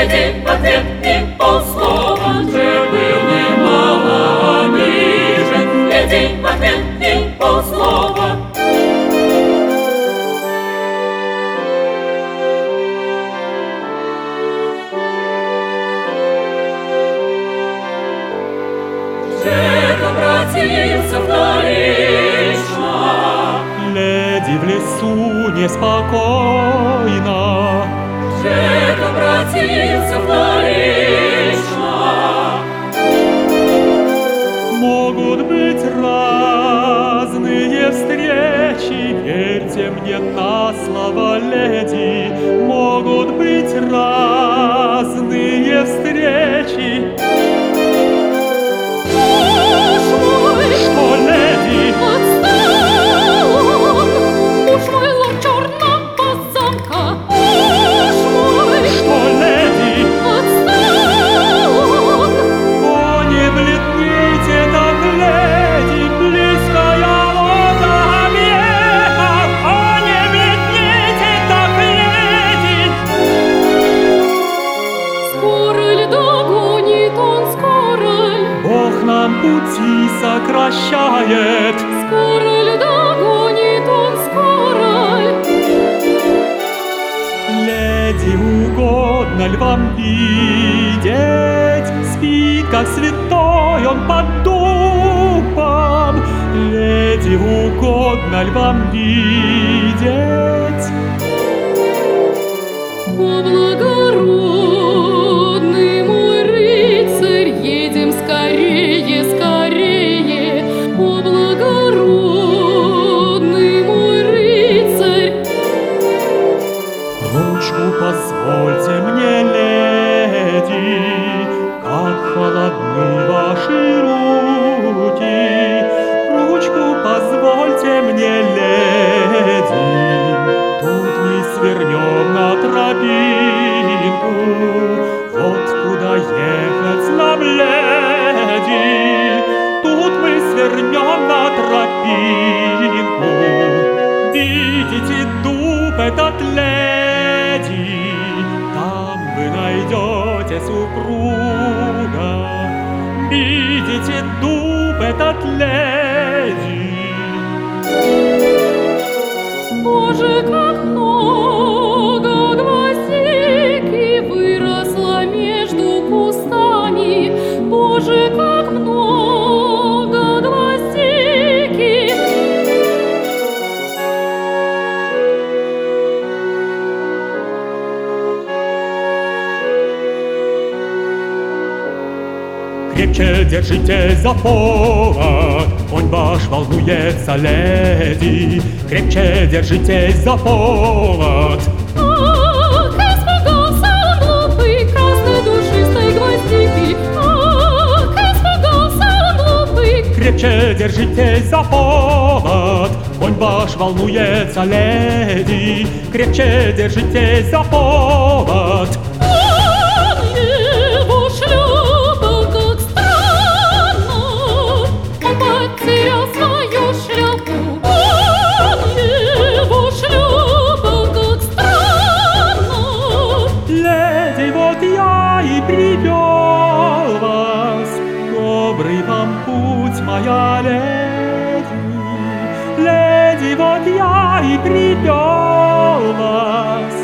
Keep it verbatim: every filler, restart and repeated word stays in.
Леди в ответ и полслова, же был немало обижен. Леди в ответ и полслова. Джек обратился вторично. Леди в лесу неспокойно. Джек обратился вторично. Могут быть разные встречи, верьте мне на слово, леди. Могут быть разные встречи. Что, леди? Отстал он, муж мой, лов черного замка. Муж мой, Что, леди? отстал он. О, не бледните так, леди, близкая вода века. О, не бледните так, леди. Скоро ли догонит он, скоро ли? Бог нам пути сокращает. Скоро ли догонит он, скоро ли? Леди, угодно ли вам видеть? Спит, как святой он под дубом. Леди, угодно ли вам видеть? О, благородный мой рыцарь, едем скорее, скорее. О, благородный мой рыцарь. Ручку позвольте мне, леди, как холодны ваши руки. Ручку позвольте мне, леди, тут мы свернем на тропинку. Вот куда ехать нам, леди, тут мы свернем на тропинку. Видите дуб этот, леди, там вы найдете супруга. Видите дуб этот, леди. Боже, как много гвоздики выросло между кустами. Боже, как много гвоздики. Крепче держите за повод, конь ваш волнуется, леди. Крепче держитесь за повод. Ах, испугался он глупый красной душистой гвоздики. Ах, испугался он глупый. Крепче держитесь за повод, конь ваш волнуется, леди. Крепче держитесь за повод. Он его шлепал, как странно. Он потерял свою шляпу. Он его шлепал, как странно. Леди, вот я и привел вас, добрый вам путь, моя леди. Леди, вот я и привел вас,